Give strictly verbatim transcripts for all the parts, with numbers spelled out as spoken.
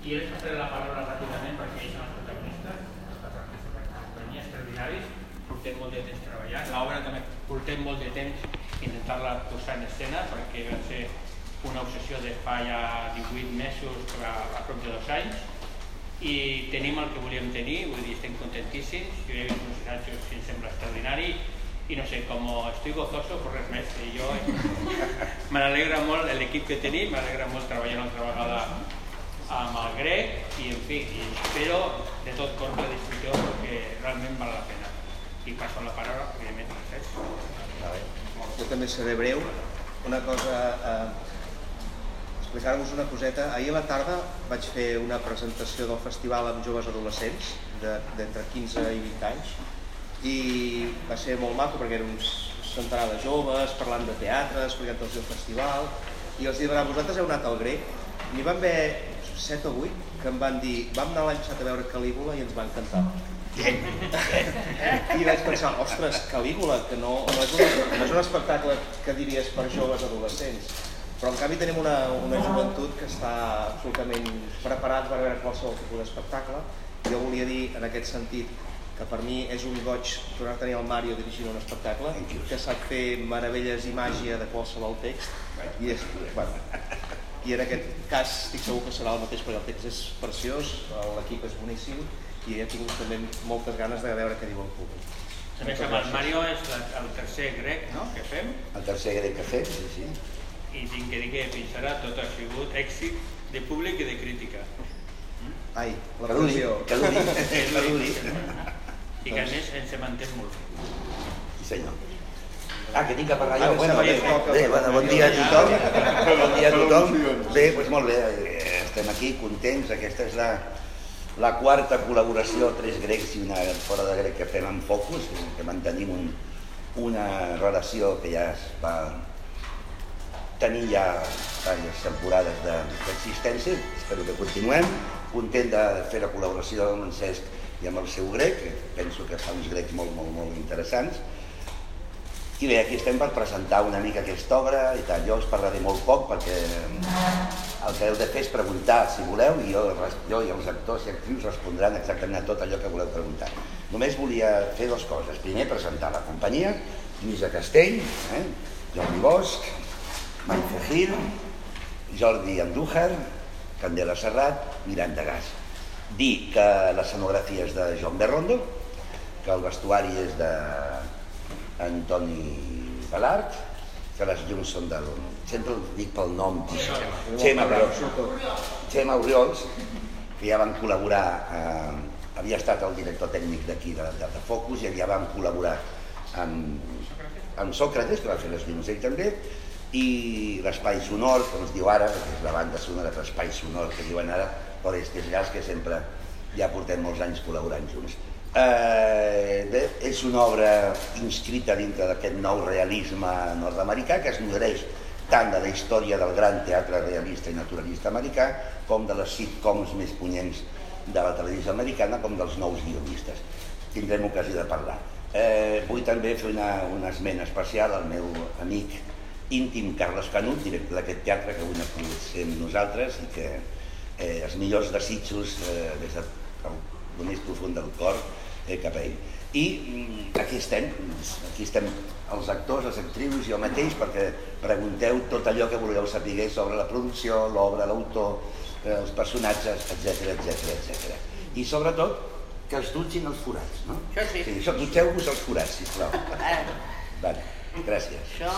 I ells passaran la paraula ràpidament perquè ells són els protagonistes, els companyies extraordinaris, portem molt de temps treballant. L'obra també portem molt de temps intentar-la posar en escena perquè va ser una obsessió de fa ja divuit mesos a, a prop de dos anys i tenim el que volíem tenir, vull dir, estem contentíssims. Jo he vist uns assajos que em sembla extraordinari i no sé, com estic gozoso, per res més. I jo me n'alegra molt l'equip que tenim, m'alegra molt treballar una altra vegada amb el grec i en fi, i espero de tot cor la disfruteu perquè realment val la pena. I passo la paraula, evidentment, a Francesc. Jo també seré breu. Una cosa, eh, explicar-vos una coseta. Ahir a la tarda vaig fer una presentació del festival amb joves adolescents d'entre quinze i vint anys i va ser molt maco perquè eren un centenar de joves parlant de teatre, explicant-los el festival i els dic, vosaltres heu anat al grec? N'hi van haver set o vuit que em van dir, vam anar l'any passat a veure Calígula i ens va encantar. I vaig pensar, ostres, Calígula, que no, no, és un, no és un espectacle que diries per joves adolescents, però en canvi tenim una, una joventut que està absolutament preparat per veure qualsevol tipus d'espectacle. Jo volia dir, en aquest sentit, que per mi és un goig tornar a tenir el Mario dirigint un espectacle, que sap fer meravelles i màgia de qualsevol text, i és, bueno, i en aquest cas estic segur que serà el mateix perquè el text és preciós, l'equip és boníssim i he tingut també moltes ganes de veure què diu el públic. A més, amb el Mario és el tercer grec, no?, que fem. El tercer grec que fem, sí, sí. I tinc que dir que fins ara tot ha sigut èxit de públic i de crítica. Ai, la pressió. Que l'únic, que l'únic. I que a més ens hem entès molt. Sí senyor. Ah, que tinc que parlar jo. Bueno, bé, bé, bueno, bon dia a tothom. Bon dia a tothom. Bé, doncs molt bé, estem aquí contents. Aquesta és la, la quarta col·laboració, tres grecs i una fora de grec que fem amb Focus, que mantenim un, una relació que ja es va tenir ja diverses temporades d'existència. Espero que continuem. Content de fer la col·laboració amb en Cesc i amb el seu grec, que penso que fa uns grecs molt, molt, molt interessants. I bé, aquí estem per presentar una mica aquesta obra i tal. Jo us parlaré molt poc perquè el que heu de fer és preguntar si voleu i jo, jo i els actors i actrius respondran exactament a tot allò que voleu preguntar. Només volia fer dues coses. Primer, presentar la companyia, Lluïsa Castell, eh? Jordi Bosch, Maite Gil, Jordi Andújar, Candela Serrat, Miranda Gas. Dir que l'escenografia és de Joan Berrondo, que el vestuari és de Antoni Balart, que les llums són del... sempre el dic pel nom, Xema Xema Oriols, que ja van col·laborar, eh, havia estat el director tècnic d'aquí de, de, de Focus i ja van col·laborar amb, amb Sòcrates, que va fer les llums ell també, i l'Espai Sonor, que ens diu ara, que és la banda sonora de l'Espai Sonor que diuen ara, Orestes Gas, que sempre ja portem molts anys col·laborant junts. Eh, bé, és una obra inscrita dintre d'aquest nou realisme nord-americà que es nodreix tant de la història del gran teatre realista i naturalista americà com de les sitcoms més punyents de la televisió americana com dels nous guionistes. Tindrem ocasió de parlar. Eh, vull també fer una, una esmena especial al meu amic íntim Carles Canut, director d'aquest teatre que avui no ha pogut ser amb nosaltres i que eh, els millors desitjos eh, des del més profund del cor eh, cap a ell. I mm, aquí estem, aquí estem els actors, les actrius, jo mateix, perquè pregunteu tot allò que vulgueu saber sobre la producció, l'obra, l'autor, eh, els personatges, etcètera, etcètera, etcètera. I sobretot, que es dutxin els forats, no? Això sí. Sí, això, dutxeu-vos els forats, sisplau. Vale, gràcies. Això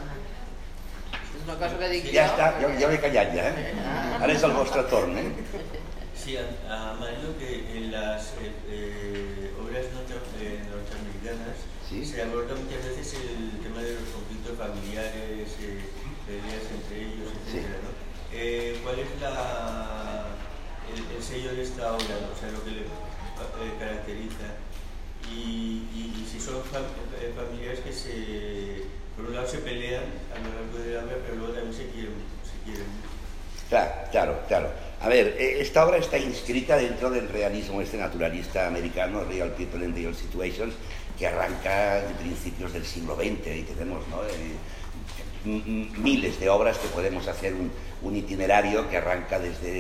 és una cosa que dic jo. Ja està, ja, ja m'he callat ja, eh? Ara és el vostre torn, eh? Sí, Mario, que en las eh, eh, obras eh, norteamericanas ¿sí? se aborda muchas veces el tema de los conflictos familiares, eh, peleas entre ellos, etcétera, ¿no? Eh, ¿Cuál es la, el, el sello de esta obra, ¿no? O sea, lo que le eh, caracteriza? Y, y, y si son fam eh, familiares que se, por un lado se pelean a lo largo de la obra, pero luego también se quieren, se quieren. Claro, claro, claro. A ver, esta obra está inscrita dentro del realismo este naturalista americano, Real People in Real Situations, que arranca de principios del siglo veinte y tenemos, ¿no? eh, miles de obras que podemos hacer un, un itinerario que arranca desde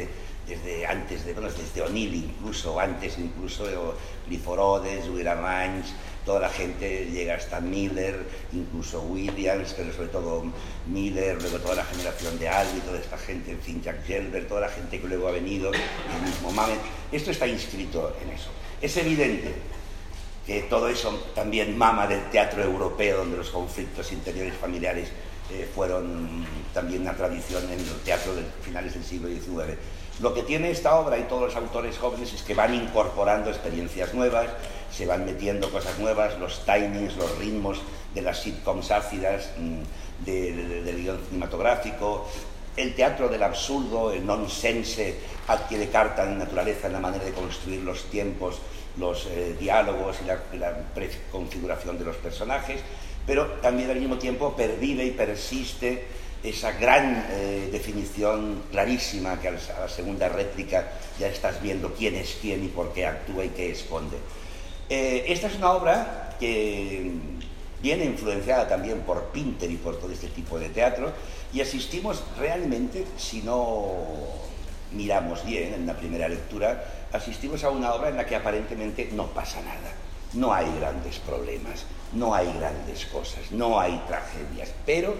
desde antes de, bueno, desde O'Neill incluso, antes incluso, Clifford Odets, Williams, toda la gente llega hasta Miller, incluso Williams, pero sobre todo Miller, luego toda la generación de Albee, toda esta gente, en fin, Jack Gelber, toda la gente que luego ha venido, el mismo Mamet, esto está inscrito en eso. Es evidente que todo eso también mama del teatro europeo, donde los conflictos interiores familiares eh, fueron también una tradición en el teatro de finales del siglo diecinueve. Lo que tiene esta obra y todos los autores jóvenes es que van incorporando experiencias nuevas, se van metiendo cosas nuevas, los timings, los ritmos de las sitcoms ácidas, de, de, del guión cinematográfico, el teatro del absurdo, el nonsense adquiere carta en naturaleza en la manera de construir los tiempos, los eh, diálogos y la, la preconfiguración de los personajes, pero también al mismo tiempo pervive y persiste esa gran eh, definición clarísima que a la segunda réplica ya estás viendo quién es quién y por qué actúa y qué esconde. Eh, esta es una obra que viene influenciada también por Pinter y por todo este tipo de teatro, y asistimos realmente, si no miramos bien en la primera lectura, asistimos a una obra en la que aparentemente no pasa nada, no hay grandes problemas, no hay grandes cosas, no hay tragedias, pero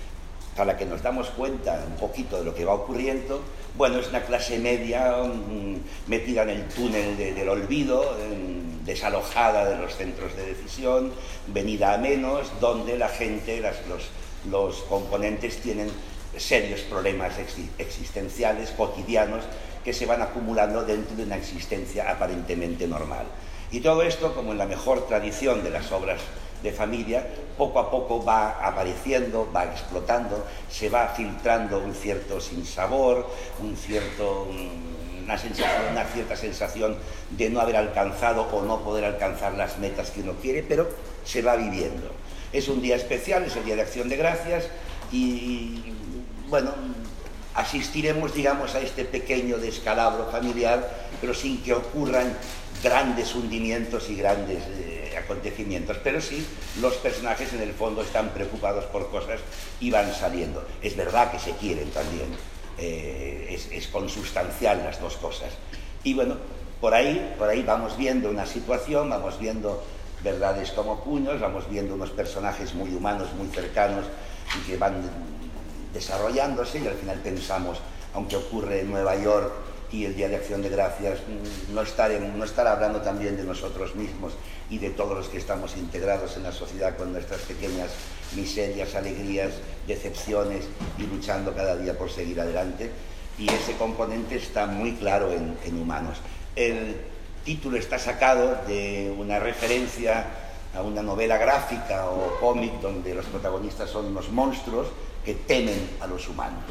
a la que nos damos cuenta un poquito de lo que va ocurriendo, bueno, es una clase media mmm, metida en el túnel de, del olvido, mmm, desalojada de los centros de decisión, venida a menos, donde la gente, las, los, los componentes tienen serios problemas existenciales, cotidianos, que se van acumulando dentro de una existencia aparentemente normal. Y todo esto, como en la mejor tradición de las obras de familia, poco a poco va apareciendo, va explotando, se va filtrando un cierto sinsabor, un cierto, una, sensación, una cierta sensación de no haber alcanzado o no poder alcanzar las metas que uno quiere, pero se va viviendo. Es un día especial, es el Día de Acción de Gracias y, bueno, asistiremos, digamos, a este pequeño descalabro familiar, pero sin que ocurran grandes hundimientos y grandes eh, acontecimientos, pero sí los personajes en el fondo están preocupados por cosas y van saliendo. Es verdad que se quieren también, eh, es, es consustancial las dos cosas. Y bueno, por ahí, por ahí vamos viendo una situación, vamos viendo verdades como puños, vamos viendo unos personajes muy humanos, muy cercanos y que van desarrollándose, y al final pensamos, aunque ocurre en Nueva York y el Día de Acción de Gracias, no estar, en, no estar hablando también de nosotros mismos y de todos los que estamos integrados en la sociedad con nuestras pequeñas miserias, alegrías, decepciones y luchando cada día por seguir adelante. Y ese componente está muy claro en, en Humanos. El título está sacado de una referencia a una novela gráfica o cómic donde los protagonistas son unos monstruos que temen a los humanos.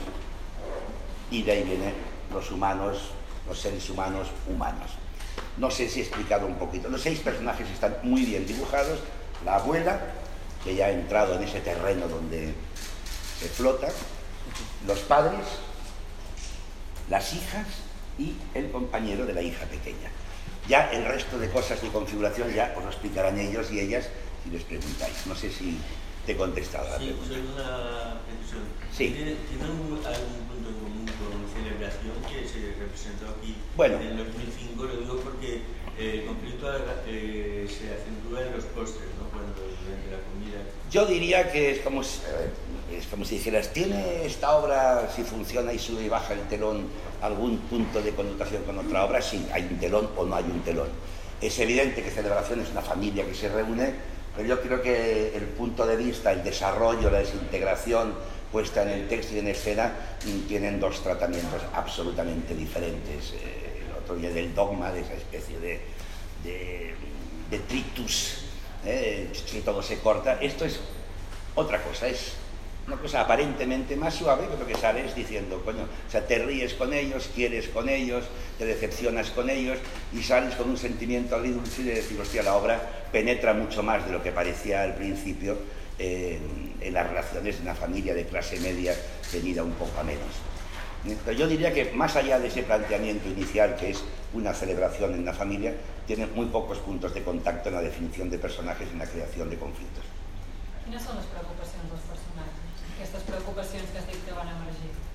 Y de ahí viene los humanos, los seres humanos humanos. No sé si he explicado un poquito. Los seis personajes están muy bien dibujados. La abuela, que ya ha entrado en ese terreno donde se flota, los padres, las hijas y el compañero de la hija pequeña. Ya el resto de cosas de configuración ya os lo explicarán ellos y ellas si les preguntáis. No sé si te he contestado a la sí, pregunta. Sí, solo una precisión. Sí. ¿Tiene, ¿Tiene algún punto en común con Celebración que se representó aquí bueno, en el dos mil cinco? Lo digo porque eh, el conflicto eh, se acentúa en los postres, ¿no? Cuando durante la comida. Yo diría que es como, es como si dijeras, ¿tiene esta obra, si funciona y sube y baja el telón, algún punto de connotación con otra obra? Sí, hay un telón o no hay un telón. Es evidente que Celebración es una familia que se reúne, pero yo creo que el punto de vista, el desarrollo, la desintegración puesta en el texto y en escena tienen dos tratamientos absolutamente diferentes. Eh, el otro día del dogma, de esa especie de, de, de tritus, eh, que todo se corta. Esto es otra cosa, es una cosa aparentemente más suave, que lo que sale es diciendo, coño, o sea, te ríes con ellos, quieres con ellos, te decepcionas con ellos y sales con un sentimiento agridulce de decir, hostia, la obra penetra mucho más de lo que parecía al principio eh, en las relaciones de una familia de clase media venida un poco a menos. Pero yo diría que más allá de ese planteamiento inicial, que es una celebración en la familia, tiene muy pocos puntos de contacto en la definición de personajes y en la creación de conflictos. Quines són les preocupacions dels personatges? Aquestes preocupacions que has dit que van emergir?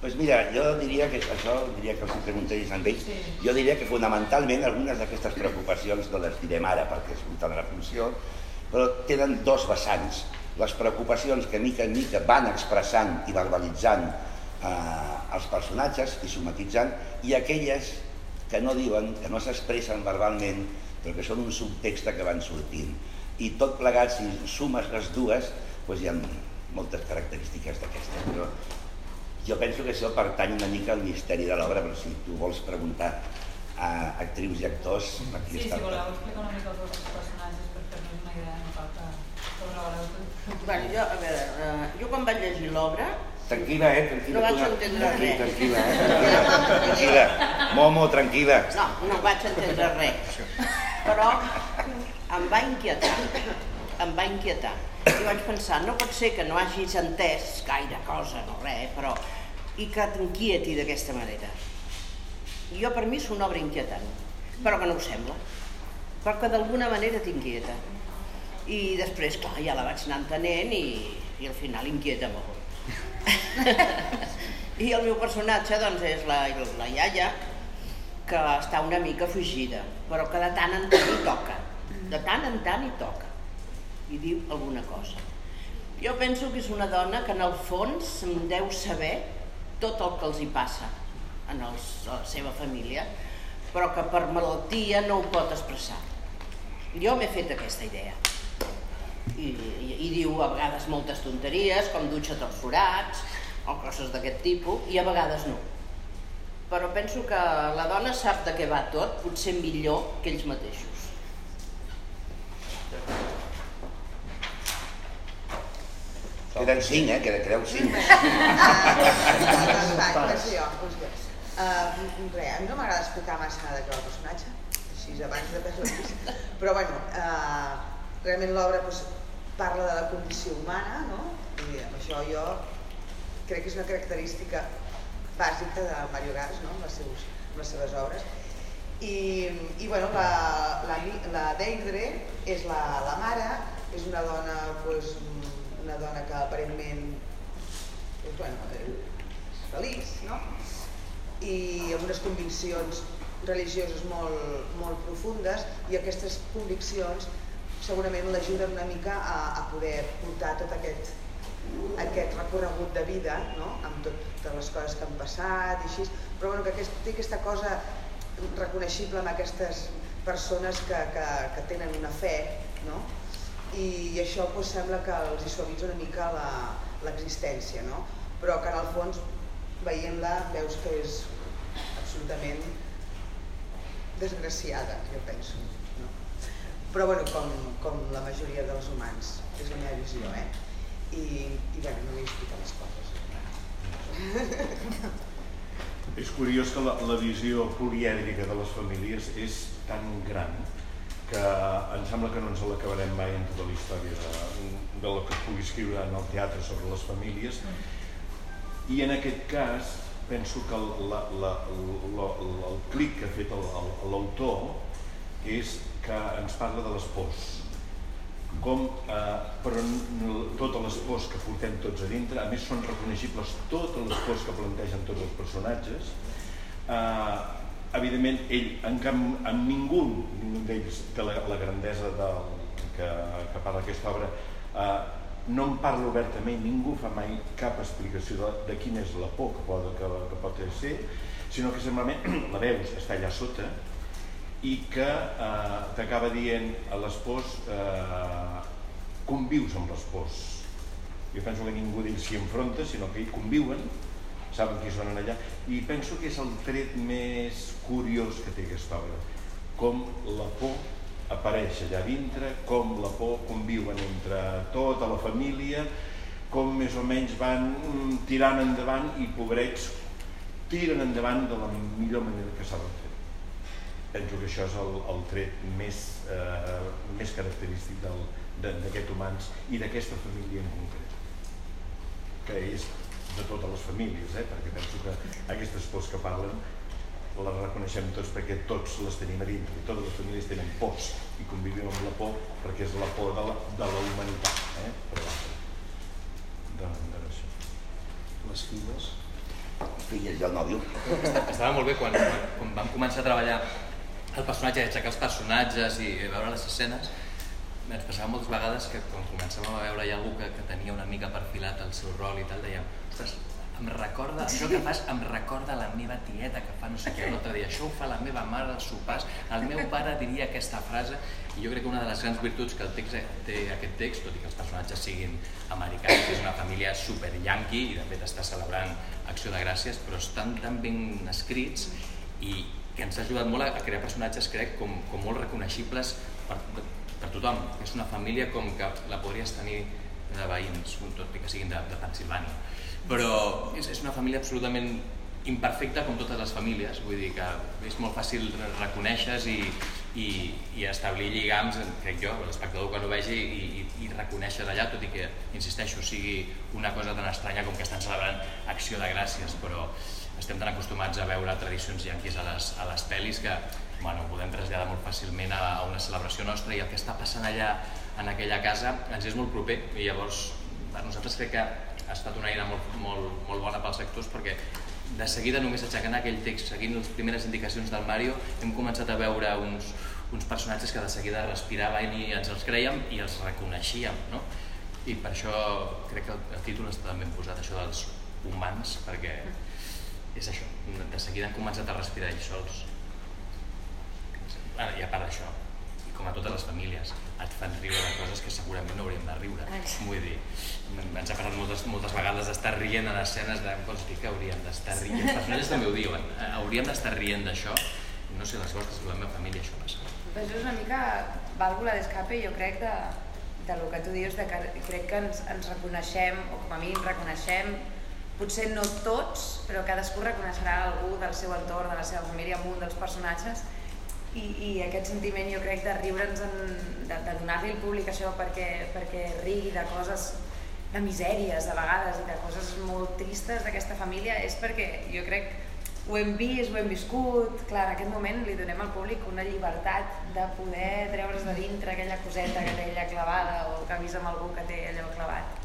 Doncs mira, jo diria que això, diria que els preguntaries amb ells, jo diria que fonamentalment algunes d'aquestes preocupacions no les direm ara perquè és de la funció, però tenen dos vessants. Les preocupacions que mica en mica van expressant i verbalitzant eh, els personatges i somatitzant, i aquelles que no diuen, que no s'expressen verbalment, però que són un subtext que van sortint. I tot plegat, si sumes les dues, doncs hi ha moltes característiques d'aquestes. Però jo penso que això pertany una mica al misteri de l'obra, però si tu vols preguntar a actrius i actors, aquí sí, està. Sí, si voleu explicar una mica els vostres personatges per fer-nos una idea, no cal que sobrevaleu tot. Bueno, jo, a veure, uh, jo quan vaig llegir l'obra... Tranquil·la, eh? Tranquil·la. No vaig entendre res. Tranquil·la, eh? Tranquil·la. Momo, tranquil·la. No, no vaig entendre res. Però em va inquietar. Em va inquietar. I vaig pensar, no pot ser que no hagis entès gaire cosa, no res, però... i que t'inquieti d'aquesta manera. Jo, per mi, és una obra inquietant, però que no ho sembla. Però que d'alguna manera t'inquieta. I després, clar, ja la vaig anar entenent i, i al final inquieta molt. I el meu personatge, doncs, és la, la iaia, que està una mica fugida, però que de tant en tant hi toca. De tant en tant hi toca. I diu alguna cosa. Jo penso que és una dona que en el fons deu saber tot el que els hi passa en els, a la seva família, però que per malaltia no ho pot expressar. Jo m'he fet aquesta idea. I, i, i diu a vegades moltes tonteries, com dutxa tots forats, o coses d'aquest tipus, i a vegades no. Però penso que la dona sap de què va tot, potser millor que ells mateixos. Queden cinc, eh? Quedeu cinc. Res, a mi no m'agrada explicar massa de què va el personatge, així abans de perdre el pis. Però bueno, realment l'obra parla de la condició humana, no? I amb això jo crec que és una característica bàsica de Mario Gars, no? Amb les seves obres. I bueno, la Deirdre és la mare, és una dona una dona que aparentment és feliç, no? I amb unes conviccions religioses molt profundes, i aquestes conviccions segurament l'ajuden una mica a poder portar tot aquest recorregut de vida, amb totes les coses que han passat i així, però que té aquesta cosa reconeixible amb aquestes persones que tenen una fe, i això sembla que els hi suavitza una mica l'existència, però que en el fons, veient-la, veus que és absolutament desgraciada, jo penso. Però com la majoria dels humans, és la meva visió, eh? I bé, no vull explicar les coses. És curiós que la visió polièdrica de les famílies és tan gran que em sembla que no ens l'acabarem mai en tota la història de lo que es pugui escriure en el teatre sobre les famílies. I en aquest cas penso que el clic que ha fet l'autor és que ens parla de les pors, però totes les pors que portem tots a dintre, a més són reconeixibles totes les pors que plantegen tots els personatges. Evidentment, ell, en ningú d'ells té la grandesa que parla aquesta obra, no en parla obertament, ningú fa mai cap explicació de quina és la por que pot ser, sinó que simplement la veus, està allà sota, i que t'acaba dient a les pors, convius amb les pors. Jo penso que ningú d'ells s'hi enfronta, sinó que ells conviuen, saben qui són allà, i penso que és el tret més curiós que té aquesta obra, com la por apareix allà dintre, com la por conviuen entre tota la família, com més o menys van tirant endavant i pobrets tiren endavant de la millor manera que saben fer. Penso que això és el tret més característic d'aquests humans i d'aquesta família en concret, que és de totes les famílies, perquè penso que aquestes pors que parlen les reconeixem tots perquè tots les tenim a dintre, i totes les famílies tenen pors i convivim amb la por perquè és la por de la humanitat, per l'altre. Les filles? filles i el nòvio. Estava molt bé quan, quan vam començar a treballar el personatge, a aixecar els personatges i veure les escenes. Ens passava moltes vegades que quan començàvem a veure ja algú que, que tenia una mica perfilat el seu rol i tal, dèiem, ostres, em recorda, això que fas em recorda la meva tieta que fa no sé què l'altre dia, això ho fa la meva mare als sopars, el meu pare diria aquesta frase. I jo crec que una de les grans virtuts que el text té aquest text, tot i que els personatges siguin americans, és una família super yanqui i de fet està celebrant Acció de Gràcies, però estan tan ben escrits i que ens ha ajudat molt a crear personatges, crec, com, com molt reconeixibles per, per tothom. És una família com que la podries tenir de veïns, tot i que siguin de, de Pensilvània. Però és, és una família absolutament imperfecta com totes les famílies, vull dir que és molt fàcil reconèixer i, i, i establir lligams, crec jo, l'espectador quan ho vegi i, i, i reconèixer allà, tot i que, insisteixo, sigui una cosa tan estranya com que estan celebrant Acció de Gràcies, però estem tan acostumats a veure tradicions yanquis a les, a les pel·lis que bueno, ho podem traslladar molt fàcilment a, a una celebració nostra i el que està passant allà en aquella casa ens és molt proper i llavors per nosaltres crec que ha estat una eina molt, molt, molt bona pels actors perquè de seguida només aixecant aquell text, seguint les primeres indicacions del Mario, hem començat a veure uns, uns personatges que de seguida respiraven i ens els crèiem i els reconeixíem, no? I per això crec que el, el títol està ben posat, això dels humans, perquè és això, de seguida han començat a respirar ells sols. I a part d'això, i com a totes les famílies, et fan riure de coses que segurament no hauríem de riure. Vull dir, ens ha passat moltes, moltes vegades d'estar rient en escenes de vols dir que hauríem d'estar rient. Els personatges també ho diuen, eh? Hauríem d'estar rient d'això. No sé, les vostres, la meva família això passa. Però això és una mica vàlvula d'escape, jo crec, de, de lo que tu dius, de que crec que ens, ens reconeixem, o com a mínim reconeixem, potser no tots, però cadascú reconeixerà algú del seu entorn, de la seva família, amb un dels personatges, i, i aquest sentiment jo crec de riure'ns, de, de donar-li al públic això perquè, perquè rigui de coses, de misèries a vegades i de coses molt tristes d'aquesta família, és perquè jo crec ho hem vist, ho hem viscut, clar, en aquest moment li donem al públic una llibertat de poder treure's de dintre aquella coseta que té ella clavada o que ha vist amb algú que té allò clavat.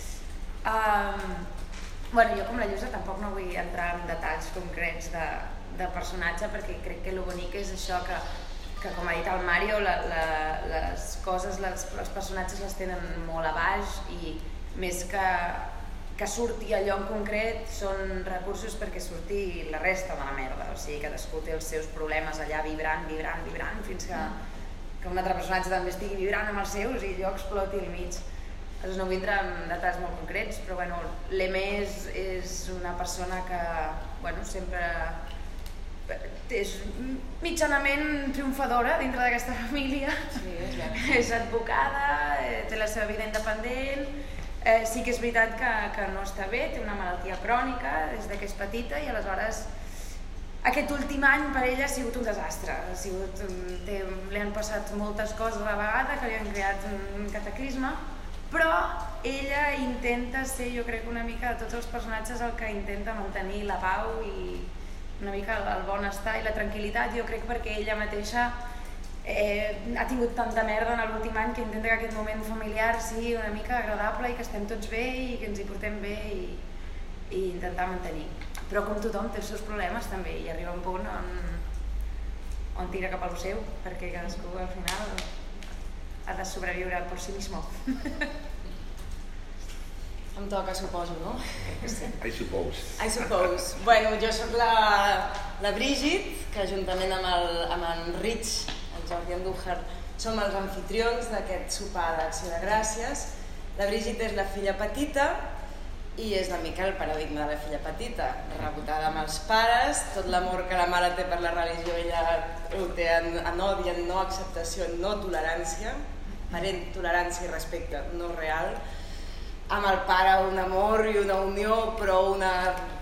Um, bueno, jo com la Lluïsa tampoc no vull entrar en detalls concrets de, de personatge perquè crec que el bonic és això que, que com ha dit el Mario, la, la, les coses, les, els personatges les tenen molt a baix i més que, que surti allò en concret són recursos perquè surti la resta de la merda, o sigui, cadascú té els seus problemes allà vibrant, vibrant, vibrant fins que, que un altre personatge també estigui vibrant amb els seus i allò exploti al mig. Llavors no vull entrar en detalls molt concrets, però bueno, l'Eme és, és una persona que bueno, sempre és mitjanament triomfadora dintre d'aquesta família. Sí, és, és advocada, té la seva vida independent, eh, sí que és veritat que, que no està bé, té una malaltia crònica des que és petita i aleshores aquest últim any per ella ha sigut un desastre, ha sigut, té, li han passat moltes coses a la vegada que li han creat un cataclisme, però ella intenta ser, jo crec, una mica de tots els personatges el que intenta mantenir la pau i una mica el benestar i la tranquil·litat, jo crec perquè ella mateixa eh, ha tingut tanta merda en l'últim any que intenta que aquest moment familiar sigui una mica agradable i que estem tots bé i que ens hi portem bé i, i intentar mantenir. Però com tothom té els seus problemes també i arriba un punt on, on tira cap al seu perquè cadascú al final ha de sobreviure por sí mismo. Em toca, suposo, no? I suppose. I suppose. Bueno, jo sóc la, la Brígit, que juntament amb, el, amb en Rich, el Jordi Andújar, som els anfitrions d'aquest sopar d'Acció de Gràcies. La Brígit és la filla petita i és una mica el paradigma de la filla petita, rebotada amb els pares, tot l'amor que la mare té per la religió ella ho té en, en odi, en no acceptació, en no tolerància, aparent tolerància i respecte no real, amb el pare un amor i una unió, però una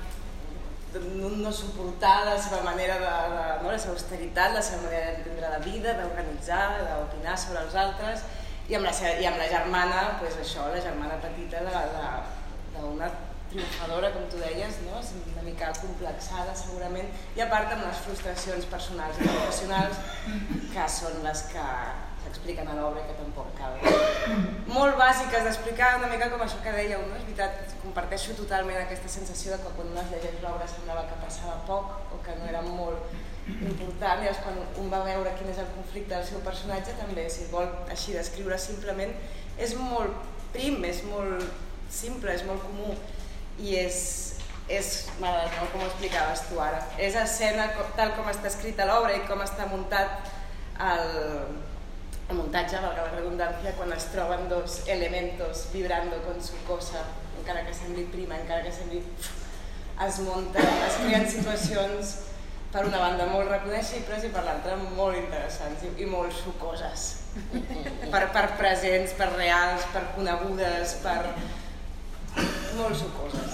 no suportar la seva manera de, de no, la seva austeritat, la seva manera d'entendre la vida, d'organitzar, d'opinar sobre els altres, i amb la, i amb la germana, pues això, la germana petita d'una triomfadora, com tu deies, no? Una mica complexada segurament, i a part amb les frustracions personals i professionals que són les que, s'expliquen a l'obra que tampoc cal. Molt bàsiques d'explicar, una mica com això que dèieu, no? És veritat, comparteixo totalment aquesta sensació de que quan un es llegeix l'obra semblava que passava poc o que no era molt important, i quan un va veure quin és el conflicte del seu personatge també, si vol així descriure simplement, és molt prim, és molt simple, és molt comú i és, és no, com ho explicaves tu ara, és escena tal com està escrita l'obra i com està muntat el, el muntatge, valga la redundància, quan es troben dos elementos vibrando con su cosa, encara que sembli prima, encara que sembli... es munten, es creen situacions per una banda molt reconeixibles i per l'altra molt interessants i, i molt sucoses. Per, per presents, per reals, per conegudes, per... molt sucoses.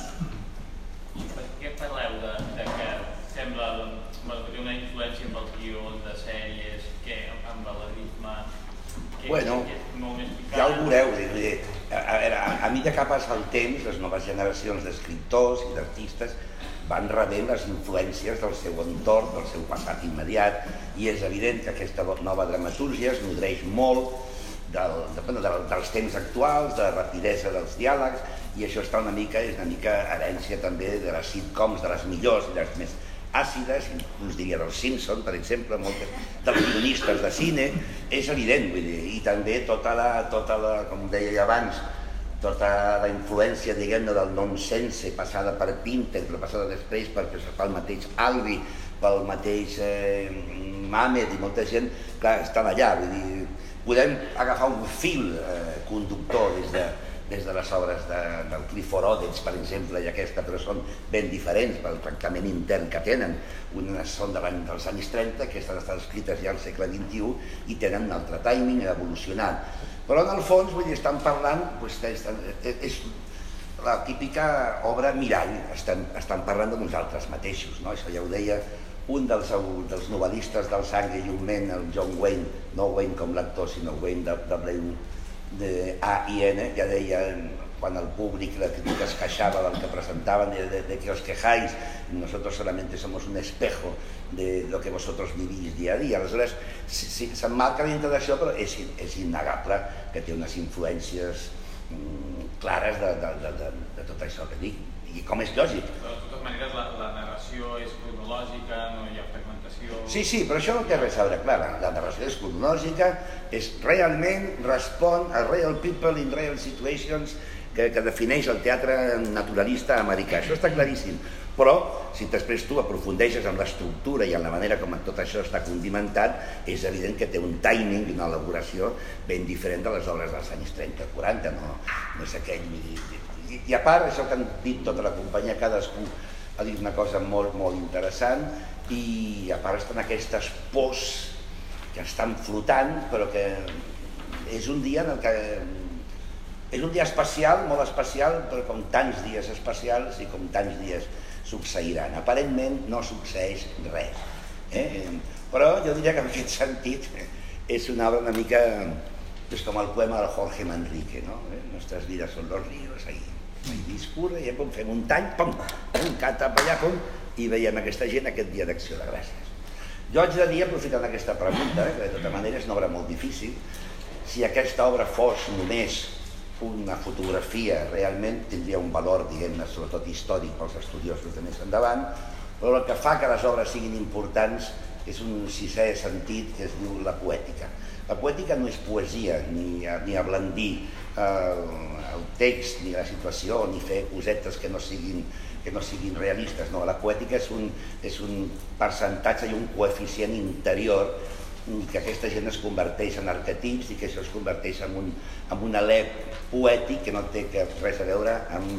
Per què parleu de, de que sembla que té una influència amb el guió de sèries, que amb el ritme, que, bueno, que és molt més picant? Ja ho veureu, a, a, a, a mesura que passa el temps, les noves generacions d'escriptors i d'artistes van rebent les influències del seu entorn, del seu passat immediat, i és evident que aquesta nova dramatúrgia es nodreix molt del, de, de, dels temps actuals, de la rapidesa dels diàlegs, i això està una mica, és una mica herència també de les sitcoms, de les millors i les més àcides, inclús diria dels Simpson, per exemple, molts dels guionistes de cine, és evident, vull dir, i també tota la, tota la, com deia abans, tota la influència, diguem-ne, del nonsense passada per Pinter, però passada després per, pel mateix Albi, pel mateix eh, Mamet i molta gent que estan allà. Vull dir, podem agafar un fil eh, conductor des de, des de les obres de, del Clifford Odets, per exemple, i aquesta, però són ben diferents pel tractament intern que tenen. Unes són de l'any dels anys trenta, aquestes estan escrites ja al segle vint-i-u i tenen un altre timing, evolucionat. Però en el fons, vull dir, estan parlant, doncs, és, és la típica obra mirall, estan, estan parlant de nosaltres mateixos, no? Això ja ho deia un dels, dels novel·listes del Sang i Llumment, el John Wayne, no Wayne com l'actor, sinó Wayne de, de, de A I N, ja deia, quan el públic, la crítica es queixava del que presentaven, de, de, de que os quejáis, nosotros solamente somos un espejo de lo que vosotros vivís día a día. Aleshores, s'emmarca dintre d'això, però és, és innegable que té unes influències mm, clares de, de, de, de, de tot això que dic, i com és lògic. Però de totes maneres la, la narració és cronològica, no hi ha fragmentació... Sí, sí, però això no té res a veure, clar, la narració és cronològica, és realment respon a real people in real situations que, que defineix el teatre naturalista americà, això està claríssim. Però, si després tu aprofundeixes en l'estructura i en la manera com tot això està condimentat, és evident que té un timing i una elaboració ben diferent de les obres dels anys trenta quaranta, no, no és aquell... I, I a part, això que han dit tota la companyia, cadascú ha dit una cosa molt, molt interessant, i a part estan aquestes pors que estan flotant, però que és un dia en el que... És un dia especial, molt especial, però com tants dies especials i com tants dies succeiran. Aparentment no succeeix res. Eh? Però jo diria que en aquest sentit és una obra una mica és com el poema del Jorge Manrique, no? Eh? Nuestras vidas son los ríos, ahí, ahí discurre, i pum, fem un tall, pum, un cap allà, pum, i veiem aquesta gent aquest dia d'acció de gràcies. Jo haig de dir, aprofitant aquesta pregunta, eh, que de tota manera és una obra molt difícil, si aquesta obra fos només una fotografia, realment tindria un valor, diguem-ne, sobretot històric pels estudiosos de més endavant, però el que fa que les obres siguin importants és un sisè sentit que es diu la poètica. La poètica no és poesia, ni, ni ablandir eh, el text, ni la situació, ni fer cosetes que no siguin, que no siguin realistes. No, la poètica és un, és un percentatge i un coeficient interior que aquesta gent es converteix en arquetips i que això es converteix en un, en un alè poètic que no té res a veure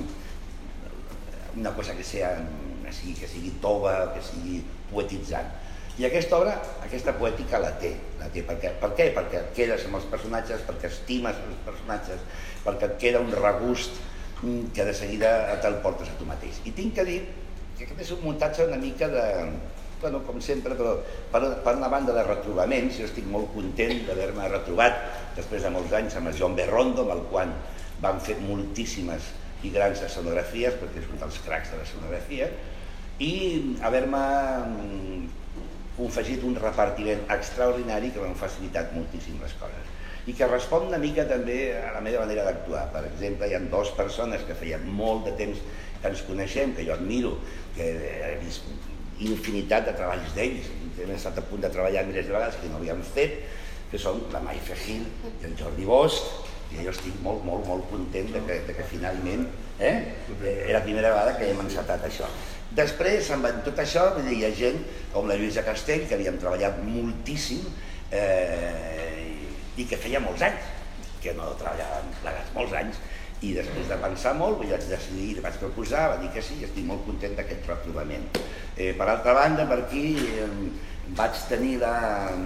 amb una cosa que, sea, que sigui tova, que sigui poetitzant. I aquesta obra, aquesta poètica la té. La té. Per què? Per què? Perquè et quedes amb els personatges, perquè estimes els personatges, perquè et queda un regust que de seguida te'l portes a tu mateix. I tinc que dir que aquest és un muntatge una mica de... Bueno, com sempre, però per, per una banda de retrobaments, jo estic molt content d'haver-me retrobat després de molts anys amb el John Berrondo, amb el qual vam fer moltíssimes i grans escenografies, perquè és un dels cracs de l'escenografia, i haver-me un afegit, un repartiment extraordinari que m'han facilitat moltíssim les coses i que respon una mica també a la meva manera d'actuar. Per exemple, hi ha dues persones que feia molt de temps que ens coneixem, que jo admiro, que he vist infinitat de treballs d'ells, hem estat a punt de treballar milers de vegades que no havíem fet, que són la Maife Gil i el Jordi Bosch, i jo estic molt, molt, molt content de que, de que finalment eh, era la primera vegada que hem encetat això. Després, amb tot això, hi ha gent com la Lluïsa Castell, que havíem treballat moltíssim eh, i que feia molts anys que no treballàvem plegats, molts anys, i després de pensar molt vaig decidir, vaig proposar, va dir que sí, i estic molt content d'aquest retrobament. Eh, per altra banda, per aquí eh, vaig tenir la,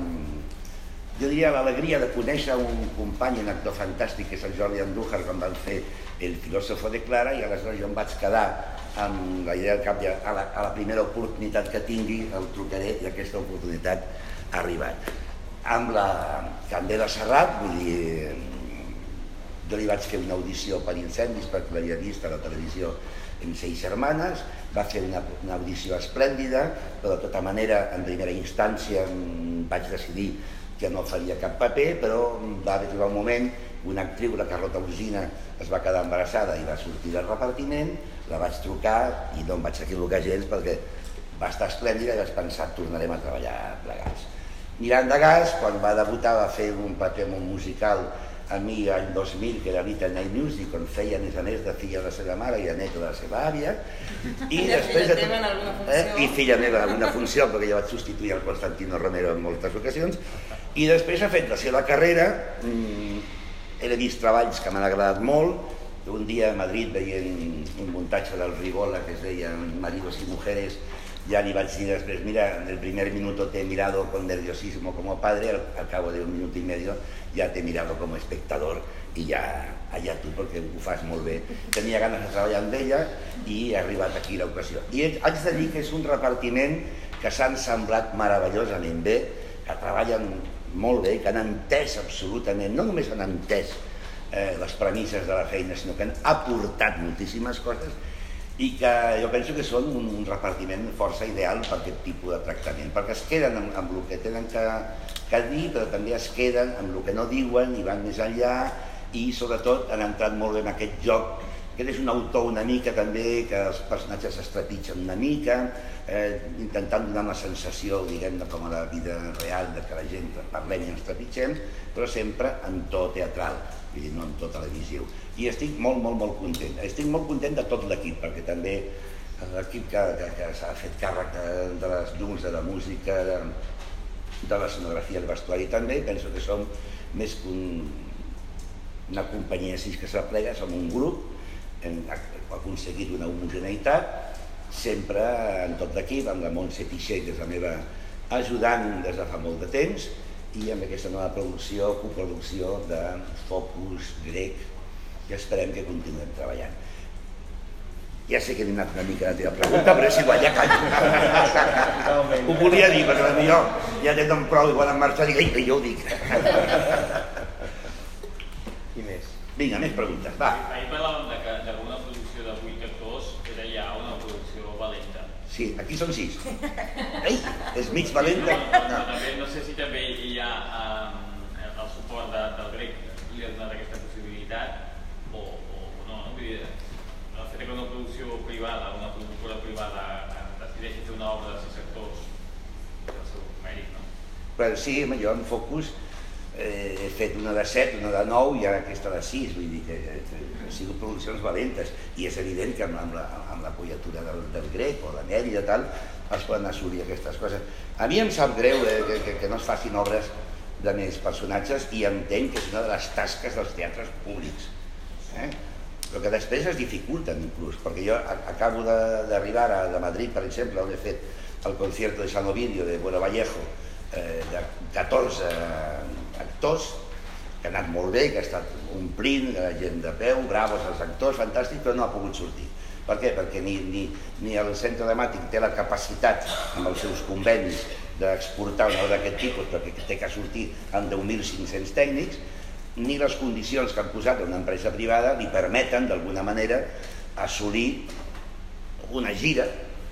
jo diria, l'alegria de conèixer un company, un actor fantàstic, que és el Jordi Andújar, quan van fer El filòsofo de Clara, i aleshores jo em vaig quedar amb la idea del cap de a la, a la primera oportunitat que tingui el trucaré, i aquesta oportunitat ha arribat. Amb la Candela Serrat, vull dir, jo li vaig fer una audició per Incendis perquè l'havia vist a la televisió en Seis Hermanes, va fer una, una audició esplèndida, però de tota manera, en primera instància, vaig decidir que no faria cap paper, però va arribar un moment, una actriu, la Carlota Usina, es va quedar embarassada i va sortir del repartiment, la vaig trucar i no em vaig equivocar gens perquè va estar esplèndida i vaig pensar, tornarem a treballar plegats. Miranda Gas, quan va debutar, va fer un paper molt musical a mi l'any dos mil, que era Little Night Music, on feia, a més a més, de filla de la seva mare i de neta de la seva àvia. I després, filla teva en alguna funció. Eh? I filla meva en alguna funció, perquè jo vaig substituir el Constantino Romero en moltes ocasions. I després ha fet la seva carrera. He vist treballs que m'han agradat molt. Un dia a Madrid, veient un muntatge del Rigola que es deia Maridos y Mujeres, ya li vaig dir després, mira, en el primer minuto te he mirado con nerviosismo como padre, al, al cabo de un minuto y medio ya te he mirado como espectador i ja, allà tu, perquè ho fas molt bé. Tenia ganes de treballar amb ella i he arribat aquí l'ocasió. I haig de dir que és un repartiment que s'han semblat meravellosament bé, que treballen molt bé, que han entès absolutament, no només han entès eh, les premisses de la feina, sinó que han aportat moltíssimes coses i que jo penso que són un, un repartiment força ideal per aquest tipus de tractament, perquè es queden amb, amb el que tenen que, que dir, però també es queden amb el que no diuen i van més enllà, i sobretot han entrat molt bé en aquest joc, que és un autor una mica també, que els personatges es trepitgen una mica, eh, intentant donar una sensació, diguem-ne, com a la vida real, de que la gent parlem i ens trepitgem, però sempre en to teatral, vull dir, no en to televisiu. I estic molt, molt, molt content. Estic molt content de tot l'equip, perquè també l'equip que, que, que s'ha fet càrrec de, de les llums, de la música, de, de l'escenografia, el vestuari també, penso que som més que un, una companyia així que s'aplega, som un grup, hem aconseguit una homogeneïtat, sempre en tot l'equip, amb la Montse Pixer, que és la meva ajudant des de fa molt de temps, i amb aquesta nova producció, coproducció de Focus, Grec, que esperem que continuem treballant. Ja sé que he donat una mica la teva pregunta, però és igual, ja callo. Ho volia dir, perquè potser ja tenen prou i quan em marxar dic, ei, jo ho dic. I més. Vinga, més preguntes, va. Ahir parlàvem de que d'alguna producció de vuit actors era ja una producció valenta. Sí, aquí són sis. Ei, és mig valenta. No, no, no sé si també hi ha eh, el suport de, del Grec i ha donat aquesta possibilitat o, o no, no? Vull dir, el fet que una producció privada, una productora privada decideixi fer una obra de sis actors és el seu mèrit, no? Però sí, jo en Focus eh, he fet una de set, una de nou i ara aquesta de sis, vull dir que han sigut produccions valentes i és evident que amb la, amb la pollatura del, del Grec o de Mèri i tal es poden assolir aquestes coses. A mi em sap greu eh, que, que, que no es facin obres de més personatges i entenc que és una de les tasques dels teatres públics. Eh? Però que després es dificulten inclús, perquè jo acabo d'arribar de Madrid, per exemple, on he fet el concierto de San Ovidio de Bueno Vallejo, eh, de catorze actors, que ha anat molt bé, que ha estat omplint, la gent de peu, bravos els actors, fantàstic, però no ha pogut sortir. Per què? Perquè ni, ni, ni el centre dramàtic té la capacitat, amb els seus convenis, d'exportar una obra d'aquest tipus, perquè té que sortir amb deu mil cinc-cents tècnics, ni les condicions que han posat una empresa privada li permeten, d'alguna manera, assolir una gira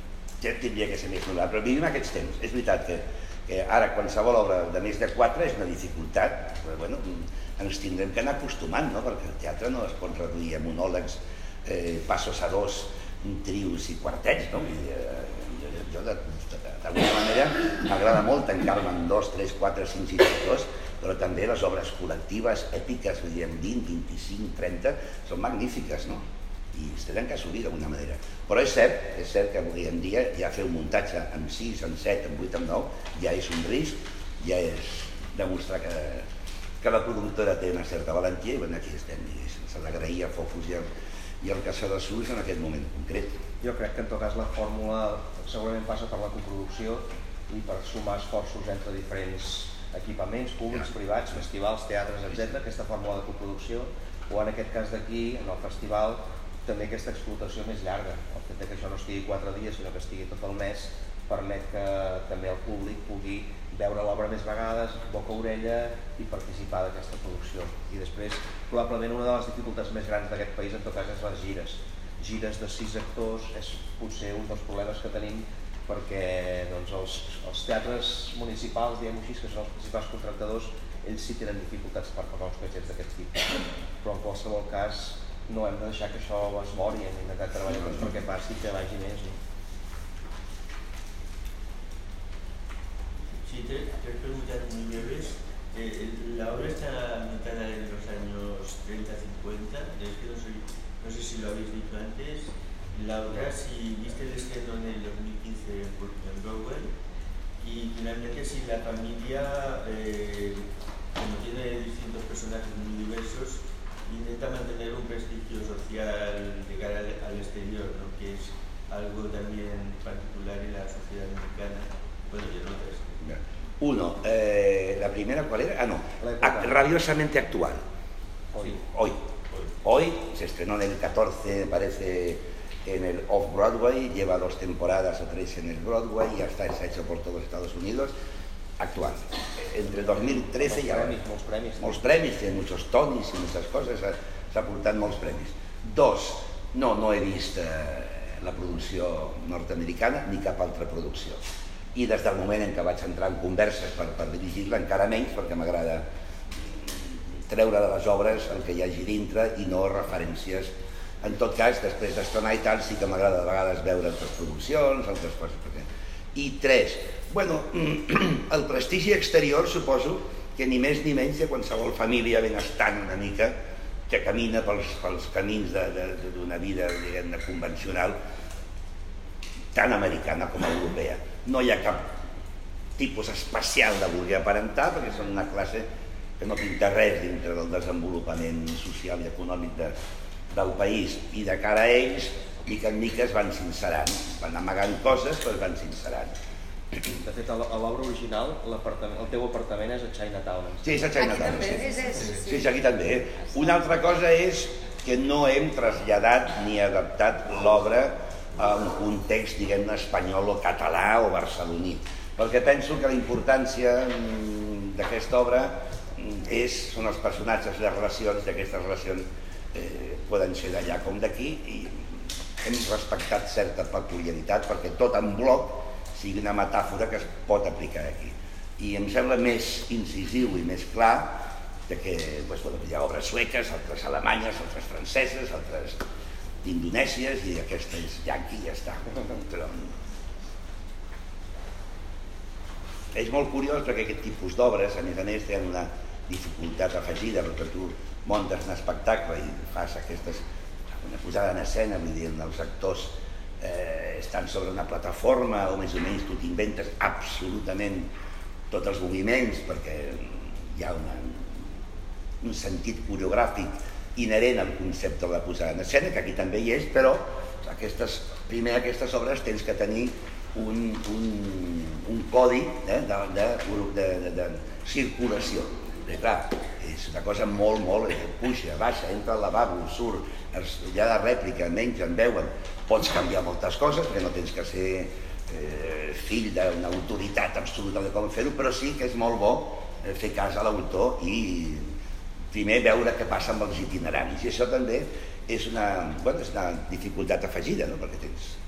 tindria que ser més normal, però vivim aquests temps. És veritat que, que ara qualsevol obra de més de quatre és una dificultat, però bueno, ens tindrem que anar acostumant, no? Perquè el teatre no es pot reduir a monòlegs, eh, passos a dos, trios i quartets, no? I, eh, jo, d'alguna manera, m'agrada molt tancar-me en dos, tres, quatre, cinc directors, però també les obres col·lectives, èpiques, vull dir, en vint, vint-i-cinc, trenta, són magnífiques, no? I es tenen que assolir d'alguna manera. Però és cert, és cert que avui en dia ja fer un muntatge amb sis, amb set, amb vuit, amb nou, ja és un risc, ja és demostrar que, que la productora té una certa valentia i bueno, aquí estem, i s'ha d'agrair a Focus i el, i el Caçador de Suïs en aquest moment concret. Jo crec que en tot cas la fórmula segurament passa per la coproducció i per sumar esforços entre diferents equipaments públics, privats, festivals, teatres, etcètera. Aquesta fórmula de coproducció, o en aquest cas d'aquí, en el festival, també aquesta explotació més llarga. El fet que això no estigui quatre dies, sinó que estigui tot el mes, permet que també el públic pugui veure l'obra més vegades, boca a orella i participar d'aquesta producció. I després, probablement una de les dificultats més grans d'aquest país en tot cas és les gires. Gires de sis actors és potser un dels problemes que tenim perquè doncs, els, els teatres municipals, diguem-ho així, que són els principals contractadors, ells sí tenen dificultats per pagar uns caixets d'aquest tipus. Però en qualsevol cas no hem de deixar que això es mori, hem d'intentar treballar doncs, perquè passi que vagi més. No? Sí, te, te he preguntado muy breves. Eh, la obra está ambientada en los años treinta cincuenta. Es que no, soy, no sé si lo habéis dicho antes. La obra, si viste el estreno en el dos mil quince en Broadway, y finalmente si la familia, eh, como tiene distintos personajes muy diversos, intenta mantener un prestigio social de cara al, al exterior, ¿no? Que es algo también particular en la sociedad mexicana, bueno, y en otras. Uno, eh, la primera, ¿cuál era? Ah, no, Act rabiosamente actual. Hoy. Hoy. Hoy se estrenó en el catorce, me parece, en el Off-Broadway, lleva dos temporadas o tres en el Broadway y hasta se ha hecho por todos Estados Unidos. Actual. Entre el dos mil trece i ara. Molts premis. Molts premis, té muchos Tonys i moltes coses, s'ha portat molts premis. Dos, no, no he vist eh, la producció nord-americana ni cap altra producció. I des del moment en què vaig entrar en converses per, per dirigir-la, encara menys, perquè m'agrada treure de les obres el que hi hagi dintre i no referències. En tot cas, després d'estrenar i tal, sí que m'agrada de vegades veure altres produccions, altres coses. Perquè... I tres, bueno, el prestigi exterior suposo que ni més ni menys que qualsevol família benestant una mica que camina pels, pels camins d'una vida, diguem-ne, convencional, tan americana com europea. No hi ha cap tipus especial de voler aparentar, perquè són una classe que no pinta res dintre del desenvolupament social i econòmic de, del país, i de cara a ells, mica en mica es van sincerant, van amagant coses però es van sincerant. De fet, a l'obra original, el teu apartament és a Chinatown. Sí, és a Chinatown. Aquí també? Sí, sí, aquí també. Una altra cosa és que no hem traslladat ni adaptat l'obra a un context, diguem-ne, espanyol o català o barceloní, perquè penso que la importància d'aquesta obra és, són els personatges i les relacions, i aquestes relacions eh, poden ser d'allà com d'aquí, i hem respectat certa peculiaritat perquè tot en bloc sigui una metàfora que es pot aplicar aquí. I em sembla més incisiu i més clar que doncs, bueno, hi ha obres sueques, altres alemanyes, altres franceses, altres d'indonèsies, i aquesta és yanqui i ja està. Però... és molt curiós perquè aquest tipus d'obres, a més a més, tenen una dificultat afegida, perquè tu muntes un espectacle i fas aquestes, una posada en escena, vull dir, els actors eh, estan sobre una plataforma o més o menys tu t'inventes absolutament tots els moviments perquè hi ha una, un sentit coreogràfic inherent al concepte de la posada en escena, que aquí també hi és, però aquestes, primer aquestes obres tens que tenir un, un, un codi eh, de, de, de, de, de circulació. Perquè clar, és una cosa molt, molt, puja, baixa, entra al lavabo, surt, hi ha de rèplica, mengen, beuen, pots canviar moltes coses, perquè no tens que ser eh, fill d'una autoritat absoluta de com fer-ho, però sí que és molt bo eh, fer cas a l'autor i primer veure què passa amb els itineraris. I això també és una, bueno, és una dificultat afegida, no? Perquè tens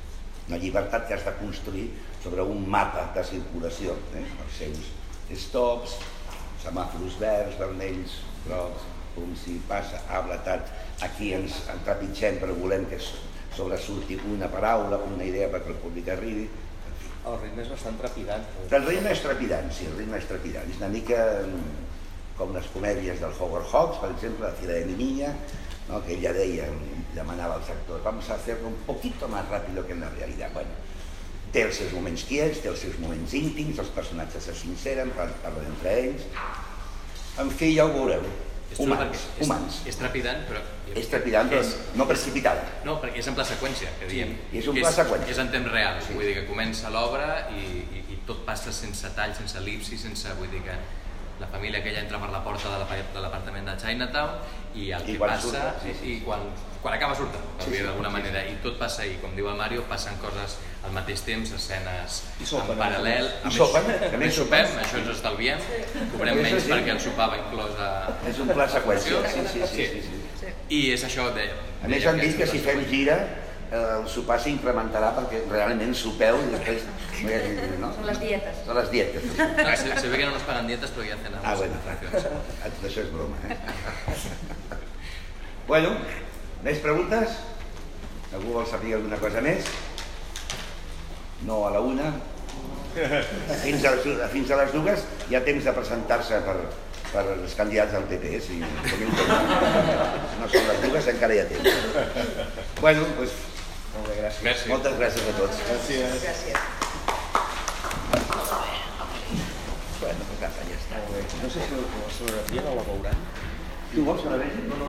una llibertat que has de construir sobre un mapa de circulació, eh? Els seus stops, semàfors verds, vermells, grocs, com si passa, habla tant, aquí ens trepitgem però volem que sobresurti una paraula, una idea perquè el públic arribi. El ritme és bastant trepidant. El ritme és trepidant, sí, el ritme és trepidant. És una mica com les comèdies del Howard Hawks, per exemple, La Ciudad de mi niña, ¿no? Que ella deia, demanava als actors, vamos a hacerlo un poquito más rápido que en la realidad. Bueno, té els seus moments quiets, té els seus moments íntims, els personatges se sinceren, parlen entre ells. En fi, ja ho veureu. Humans, humans. És trepidant, però... És trepidant, però no precipitada. No, perquè és en pla seqüència, que diem. Sí, és un pla seqüència. És en temps real, vull dir que comença l'obra i tot passa sense tall, sense elipsi, sense... Vull dir que la família aquella entra per la porta de l'apartament de Chinatown i el que passa, i quan acaba surten, per dir d'alguna manera, i tot passa, i com diu el Mario, passen coses al mateix temps, escenes en paral·lel. I sopen, a més sopem, això ens estalviem, cobrem menys perquè el sopar va inclòs a... És un pla seqüència, sí, sí, sí. I és això de... A més han dit que si fem gira el sopar s'incrementarà perquè realment sopeu i després... Són les dietes. Són les dietes. Se ve que no nos pagan dietes però ja tenen... Ah, bueno, tot això és broma, eh? Bueno, més preguntes? Algú vol saber alguna cosa més? No a la una? Fins a les dues hi ha temps de presentar-se per els candidats del P P, si no són les dues encara hi ha temps. Bueno, doncs... Molt bé, gràcies. Moltes gràcies a tots. Gràcies. Gràcies. Bueno, pues apa, ja està. No sé si la sonografia no la veuran. Tu vols que la vegi?